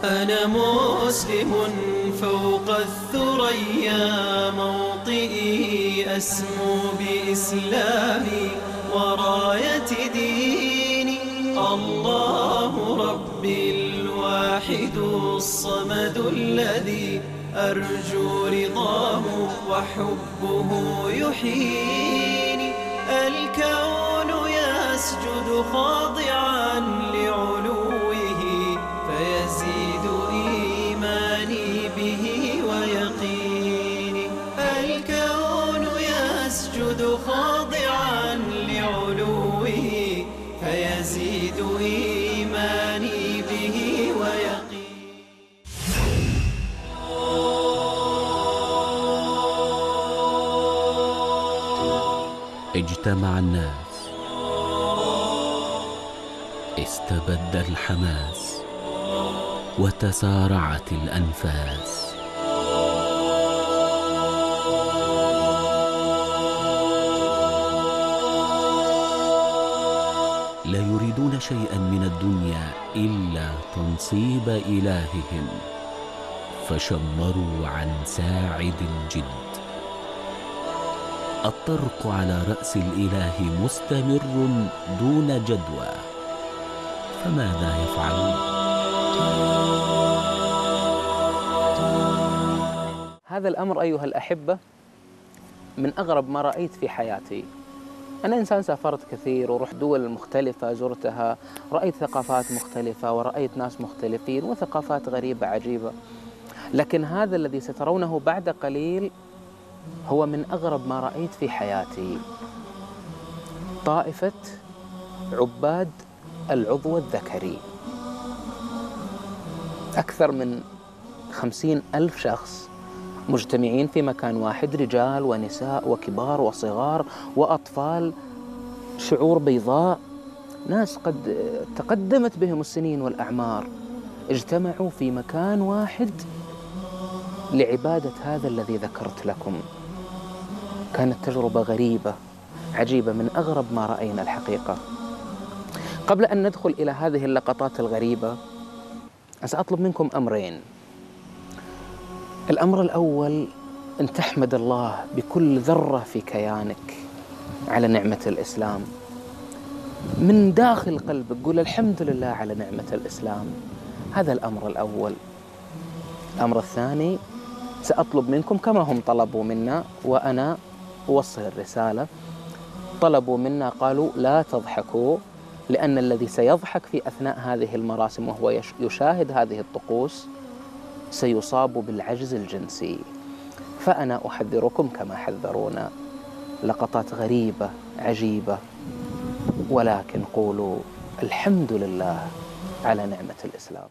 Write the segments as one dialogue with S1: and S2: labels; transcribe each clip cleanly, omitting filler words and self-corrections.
S1: أنا مسلم فوق الثريا موطئي أسمو بإسلامي وراية ديني. الله ربي الواحد الصمد الذي أرجو رضاه وحبه يحييني. الكون يسجد خاضعا لعلوه فيزيد إيماني به ويقيني. الكون يسجد خاضعا لعلوه فيزيد إيماني به ويقيني.
S2: اجتمع الناس، استبد الحماس، وتسارعت الأنفاس. لا يريدون شيئا من الدنيا إلا تنصيب إلههم، فشمروا عن ساعد الجد. الطرق على رأس الإله مستمر دون جدوى، فماذا يفعلون؟
S3: هذا الأمر أيها الأحبة من أغرب ما رأيت في حياتي. أنا إنسان سافرت كثير ورحت دول مختلفة زرتها، رأيت ثقافات مختلفة ورأيت ناس مختلفين وثقافات غريبة عجيبة، لكن هذا الذي سترونه بعد قليل هو من أغرب ما رأيت في حياتي. طائفة عباد العضو الذكري، أكثر من 50,000 شخص مجتمعين في مكان واحد، رجال ونساء وكبار وصغار وأطفال، شعور بيضاء، ناس قد تقدمت بهم السنين والأعمار، اجتمعوا في مكان واحد لعبادة هذا الذي ذكرت لكم. كانت تجربة غريبة عجيبة، من أغرب ما رأينا الحقيقة. قبل أن ندخل إلى هذه اللقطات الغريبة سأطلب منكم أمرين. الأمر الأول أن تحمد الله بكل ذرة في كيانك على نعمة الإسلام، من داخل قلبك قول الحمد لله على نعمة الإسلام. هذا الأمر الأول. الأمر الثاني سأطلب منكم كما هم طلبوا منا، وأنا أوصل الرسالة. طلبوا منا قالوا لا تضحكوا، لأن الذي سيضحك في أثناء هذه المراسم وهو يشاهد هذه الطقوس سيصاب بالعجز الجنسي. فأنا أحذركم كما حذرونا. لقطات غريبة عجيبة، ولكن قولوا الحمد لله على نعمة الإسلام.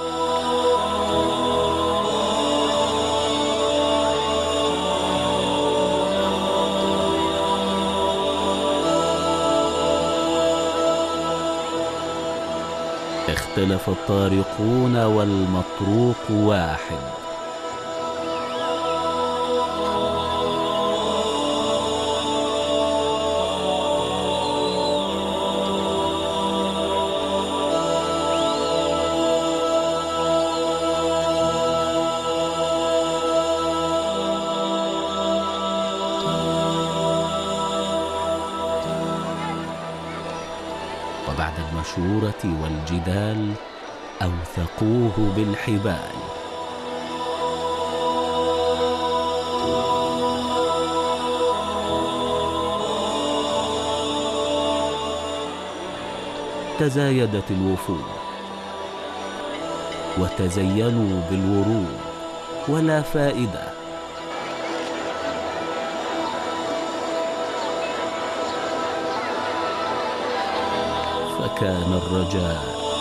S2: اختلف الطارقون والمطروق واحد. وبعد المشورة والجدال أوثقوه بالحبال. تزايدت الوفود وتزينوا بالورود، ولا فائدة. فكان الرجاء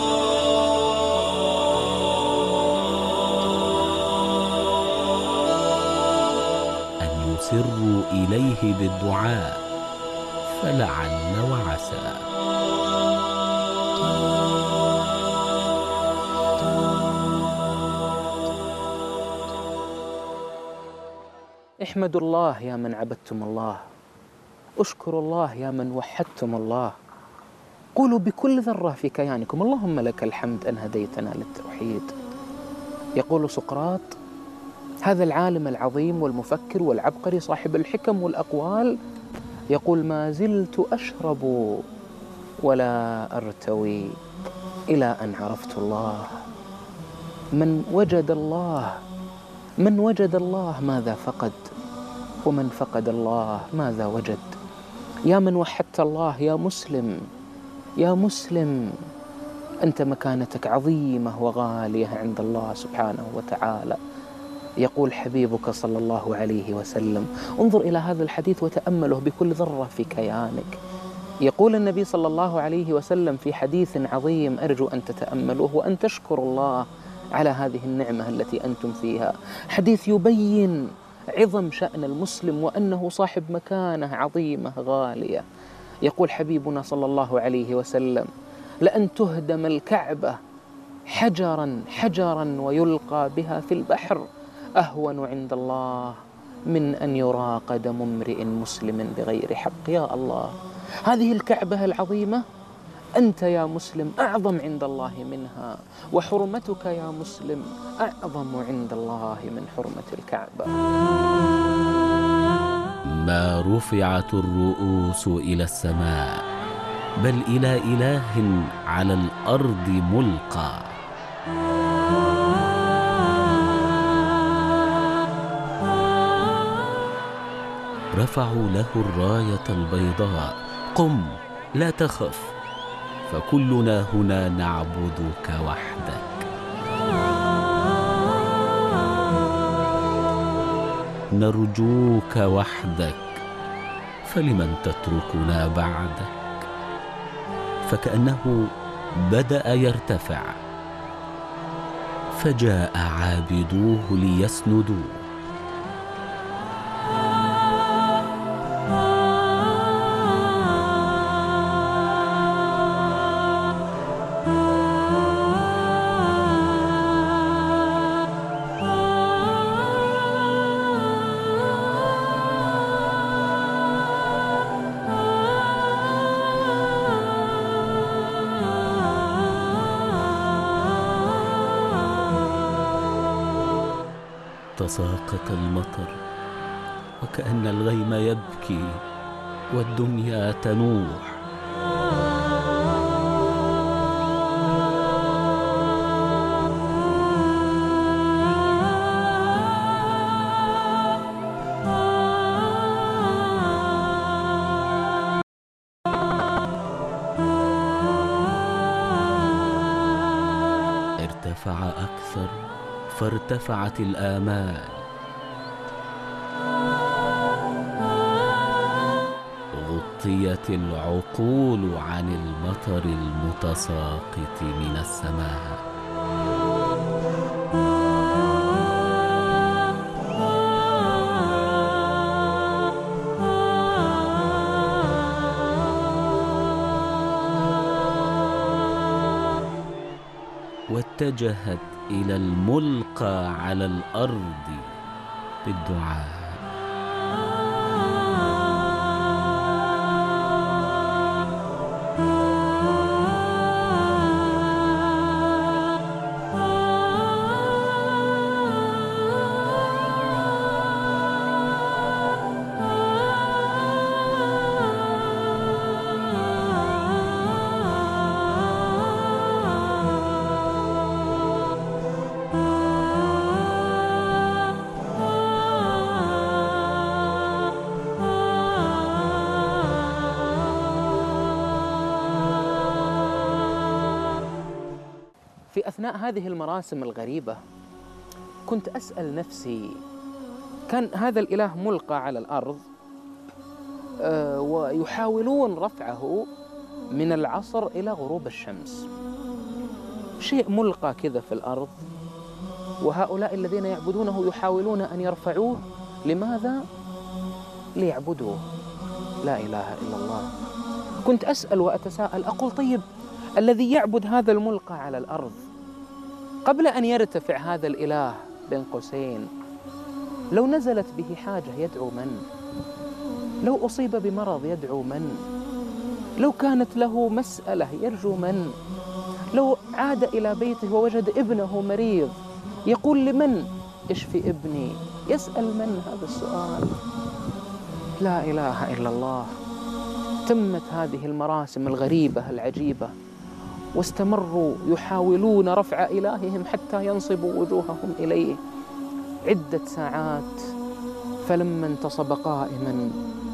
S2: أن يسروا إليه بالدعاء، فلعل وعسى.
S3: احمدوا الله يا من عبدتم الله، اشكروا الله يا من وحدتم الله. قولوا بكل ذرة في كيانكم اللهم لك الحمد أن هديتنا للتوحيد، يقول سقراط هذا العالم العظيم والمفكر والعبقري صاحب الحكم والأقوال، يقول ما زلت أشرب ولا أرتوي إلى أن عرفت الله. من وجد الله ماذا فقد، ومن فقد الله ماذا وجد. يا من وحدت الله يا مسلم أنت مكانتك عظيمة وغالية عند الله سبحانه وتعالى. يقول حبيبك صلى الله عليه وسلم، انظر إلى هذا الحديث وتأمله بكل ذرة في كيانك. يقول النبي صلى الله عليه وسلم في حديث عظيم أرجو أن تتأملوه وأن تشكروا الله على هذه النعمة التي أنتم فيها. حديث يبين عظم شأن المسلم وأنه صاحب مكانة عظيمة غالية. يقول حبيبنا صلى الله عليه وسلم لأن تهدم الكعبة حجرا ويلقى بها في البحر أهون عند الله من أن يرى قدم امرئ مسلم بغير حق. يا الله، هذه الكعبة العظيمة أنت يا مسلم أعظم عند الله منها، وحرمتك يا مسلم أعظم عند الله من حرمة الكعبة.
S2: ما رفعت الرؤوس إلى السماء بل إلى إله على الأرض ملقى. رفعوا له الراية البيضاء، قم لا تخف فكلنا هنا نعبدك وحدك. نرجوك وحدك فلمن تتركنا بعدك. فكأنه بدأ يرتفع فجاء عابدوه ليسندوه. تساقط المطر وكأن الغيم يبكي والدنيا تنوح. ارتفع أكثر فارتفعت الآمال. غطيت العقول عن المطر المتساقط من السماء. واتجهت إلى الملقى على الأرض بالدعاء.
S3: في أثناء هذه المراسم الغريبة كنت أسأل نفسي، كان هذا الإله ملقى على الأرض ويحاولون رفعه من العصر إلى غروب الشمس، شيء ملقى كذا في الأرض، وهؤلاء الذين يعبدونه يحاولون أن يرفعوه. لماذا؟ ليعبدوه. لا إله إلا الله. كنت أسأل وأتساءل، أقول طيب الذي يعبد هذا الملقى على الأرض قبل أن يرتفع هذا الإله بين قوسين، لو نزلت به حاجة يدعو من؟ لو أصيب بمرض يدعو من؟ لو كانت له مسألة يرجو من؟ لو عاد إلى بيته ووجد ابنه مريض يقول لمن اشفي ابني؟ يسأل من هذا السؤال؟ لا إله إلا الله. تمت هذه المراسم الغريبة العجيبة، واستمروا يحاولون رفع إلههم حتى ينصبوا وجوههم إليه عدة ساعات. فلما انتصب قائما،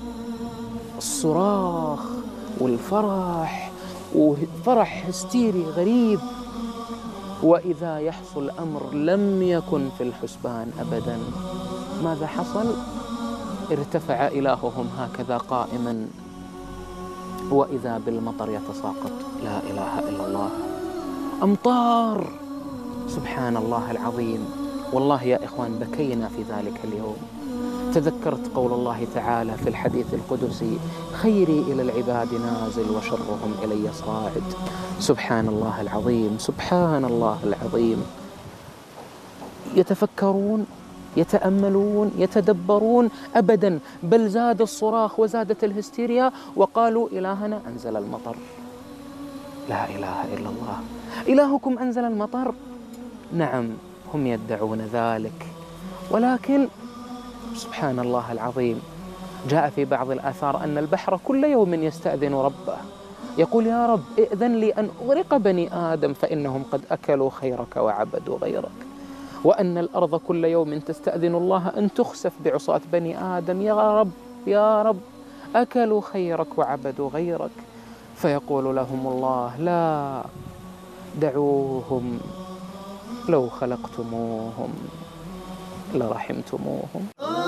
S3: الصراخ والفرح، وفرح هستيري غريب، وإذا يحصل أمر لم يكن في الحسبان أبدا. ماذا حصل؟ ارتفع إلههم هكذا قائما، وإذا بالمطر يتساقط. لا إله إلا الله. أمطار، سبحان الله العظيم. والله يا إخوان بكينا في ذلك اليوم. تذكرت قول الله تعالى في الحديث القدسي: خيري إلى العباد نازل وشرهم إلي صاعد. سبحان الله العظيم، سبحان الله العظيم. يتفكرون، يتأملون، يتدبرون؟ أبدا، بل زاد الصراخ وزادت الهستيريا، وقالوا إلهنا أنزل المطر. لا إله إلا الله. إلهكم أنزل المطر؟ نعم، هم يدعون ذلك، ولكن سبحان الله العظيم، جاء في بعض الآثار أن البحر كل يوم يستأذن ربه، يقول: يا رب ائذن لي أن أغرق بني آدم فإنهم قد أكلوا خيرك وعبدوا غيرك. وأن الأرض كل يوم تستأذن الله أن تخسف بعصاة بني آدم، يا رب يا رب أكلوا خيرك وعبدوا غيرك. فيقول لهم الله: لا، دعوهم، لو خلقتموهم لرحمتموهم.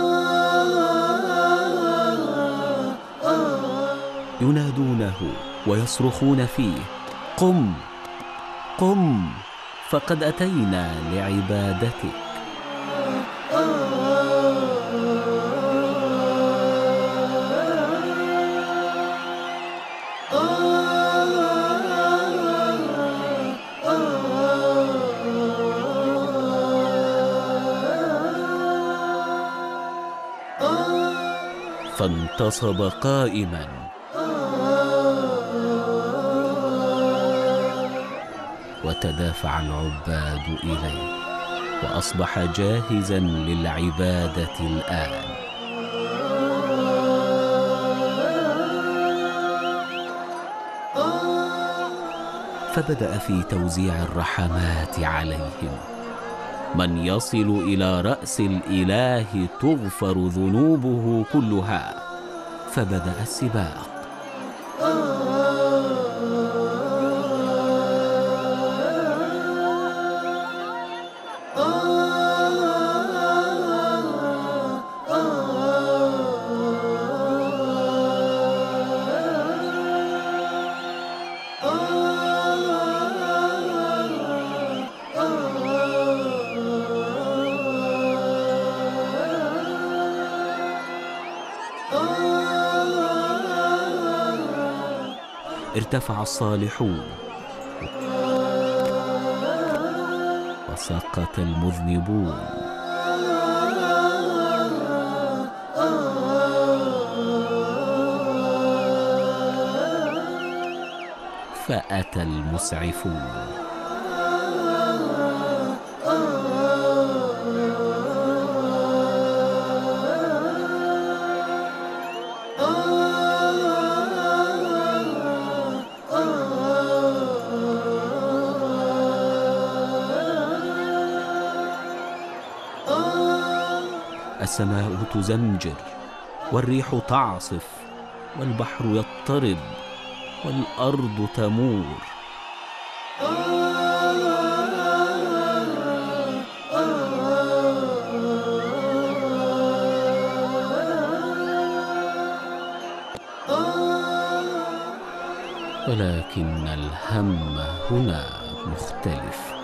S2: ينادونه ويصرخون فيه: قم قم، فقد أتينا لعبادتك. فانتصب قائما، وتدافع العباد إليه، وأصبح جاهزا للعبادة الآن. فبدأ في توزيع الرحمات عليهم. من يصل إلى رأس الإله تغفر ذنوبه كلها. فبدأ السباق. ارتفع الصالحون وسقط المذنبون. فأتى المسعفون. السماء تزمجر، والريح تعصف، والبحر يضطرب، والأرض تمور. ولكن الهم هنا مختلف.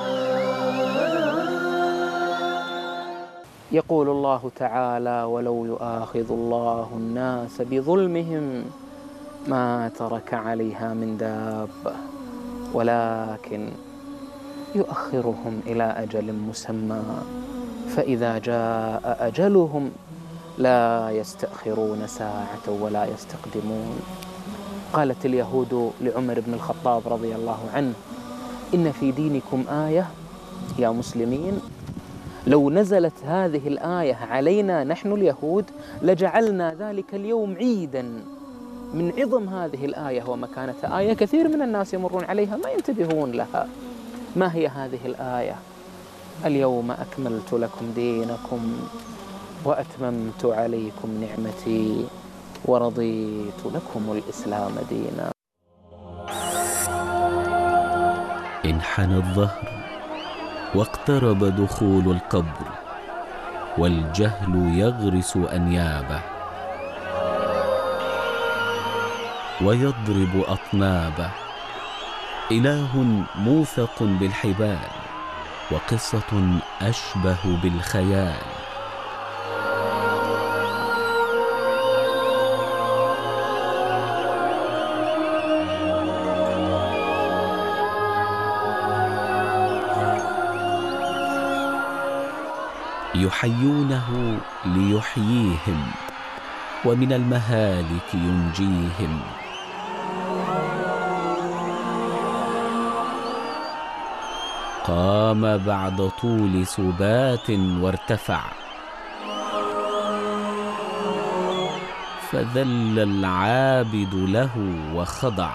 S3: يقول الله تعالى: ولو يؤاخذ الله الناس بظلمهم ما ترك عليها من دابة، ولكن يؤخرهم إلى أجل مسمى، فإذا جاء أجلهم لا يستأخرون ساعة ولا يستقدمون. قالت اليهود لعمر بن الخطاب رضي الله عنه: إن في دينكم آية يا مسلمين، لو نزلت هذه الآية علينا نحن اليهود لجعلنا ذلك اليوم عيدا. من عظم هذه الآية ومكانتها، آية كثير من الناس يمرون عليها ما ينتبهون لها. ما هي هذه الآية؟ اليوم أكملت لكم دينكم وأتممت عليكم نعمتي ورضيت لكم الإسلام دينا.
S2: انحنى الظهر واقترب دخول القبر، والجهل يغرس أنيابه ويضرب أطنابه. إله موثق بالحبال، وقصة أشبه بالخيال. يحيونه ليحييهم، ومن المهالك ينجيهم. قام بعد طول سبات وارتفع، فذل العابد له وخضع.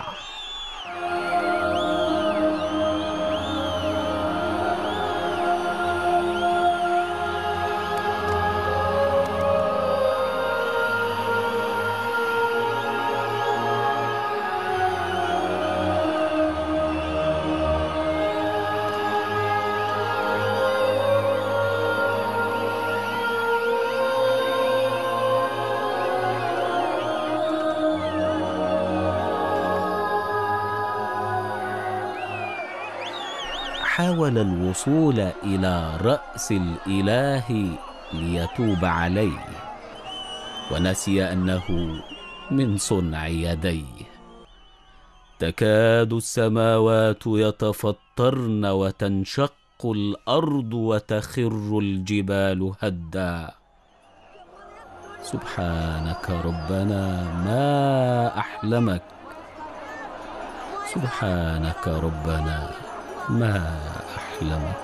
S2: حاول الوصول إلى رأس الإله ليتوب عليه، ونسي أنه من صنع يديه. تكاد السماوات يتفطرن وتنشق الأرض وتخر الجبال هدا. سبحانك ربنا ما أحلمك، سبحانك ربنا ما أحلمك.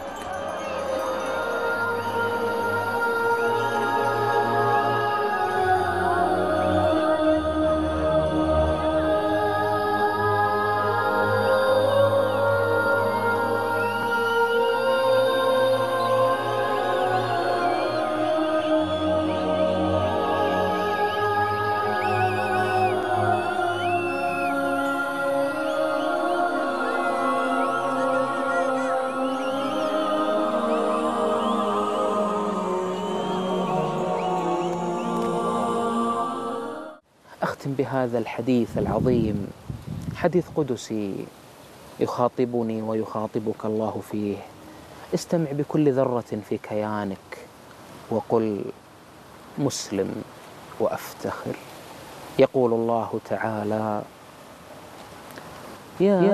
S3: أختم بهذا الحديث العظيم، حديث قدسي يخاطبني ويخاطبك الله فيه. استمع بكل ذرة في كيانك وقل مسلم وأفتخر. يقول الله تعالى: يا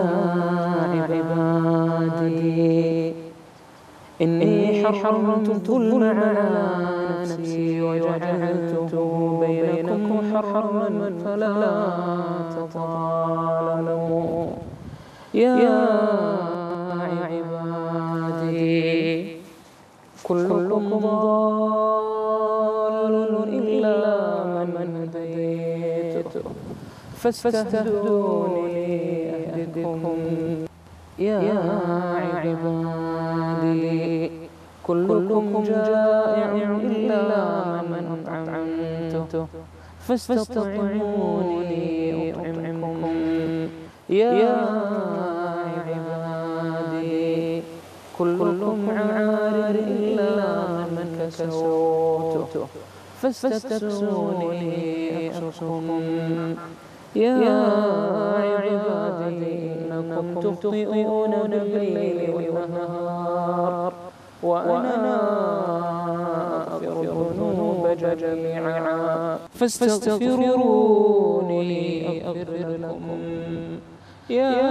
S3: عبادي إني حرمت الظلم على نفسي وجعلته بينكم محرما فلا تظالموا. يا عبادي كلكم ضال إلا من هديته فاستهدوني أهدكم. يا عبادي كلكم جائع إلا من أطعمته فاستطعموني أطعمكم. يا عبادي كلكم عار إلا من كسوته فاستكسوني أكسكم. يا عبادي إنكم تخطئون بالليل والنهار وأنا أغفر الذنوب جميعا فاستغفروني أغفر لكم. يا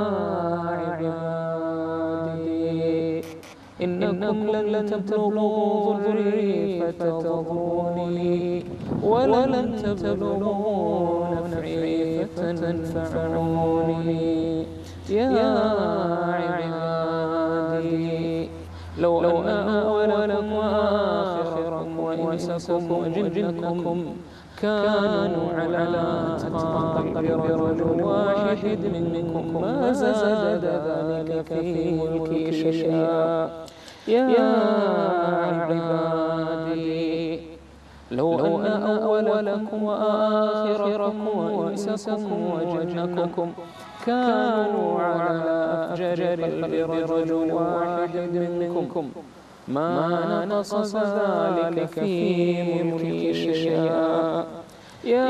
S3: عبادي إنكم لن تبلغوا ضري فتضروني ولن تبلغوا نفعي فتنفعوني. يا عبادي لو أن أولكم وآخركم وإنسكم وجنكم كانوا على أتقى قلب رجل واحد منكم ما زاد ذلك في ملكي شيئا. يا عبادي لو أن أولكم وآخركم وإنسكم وجنكم كانوا على أفجر قلب رجل واحد منكم ما نقص ذلك في ملكي شيئا. يا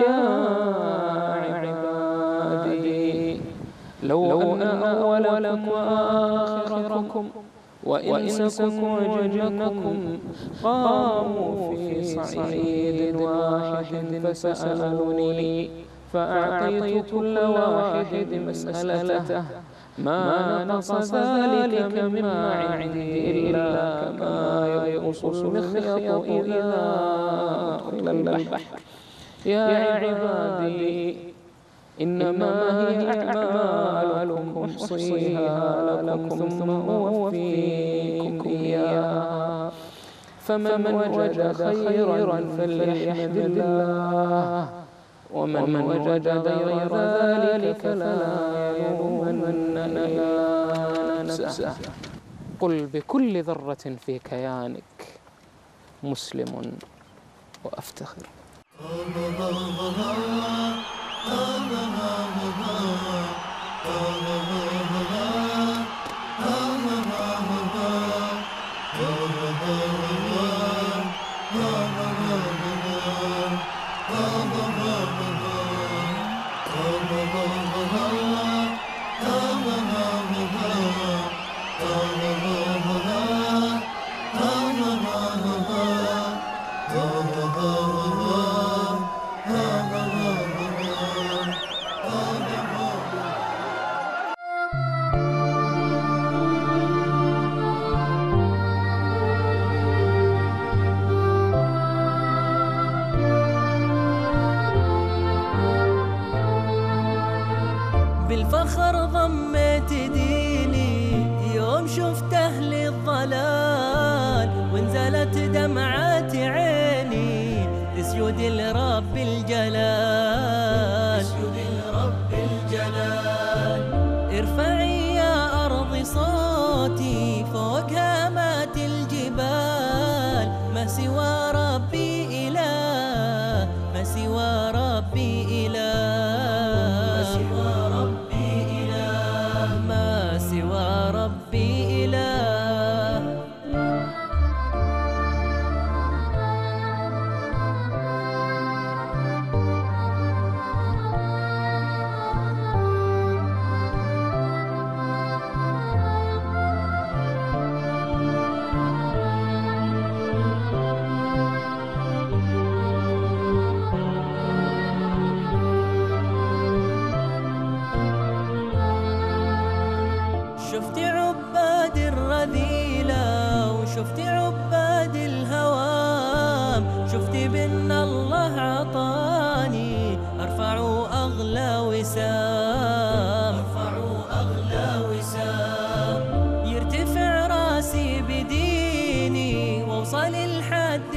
S3: عبادي لو أن أولكم وآخركم وإنسكم وجنكم قاموا في صعيد واحد فسألوني فأعطيت كل واحد مسألته ما نقص ذلك مما عندي إلا كما ينقص المخيط إذا أدخل البحر. يا عبادي إنما هي أعمالكم أحصيها لكم ثم أوفيكم إياها. فمن وجد خيرا فليحمد الله ومن وجد غير ذلك فلا يلومن إلا نفسه. قل بكل ذرة في كيانك مسلم وأفتخر.
S1: بالفخر ضميت ديني يوم شفت أهل الضلال وانزلت دمعات عيني لسجود لرب الجلال. ارفعي يا أرض صوتي فوق هامات الجبال ما سوى ربي إله ما سوى ربي إله ما سوى ربي إله. شفت عباد الرذيلة وشفت عباد الهوام شفت بأن الله عطاني أرفع أغلى وسام يرتفع راسي بديني ووصل الحد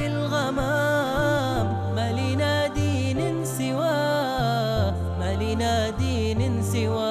S1: الغمام ما لنا دين سواه ما لنا دين سواه.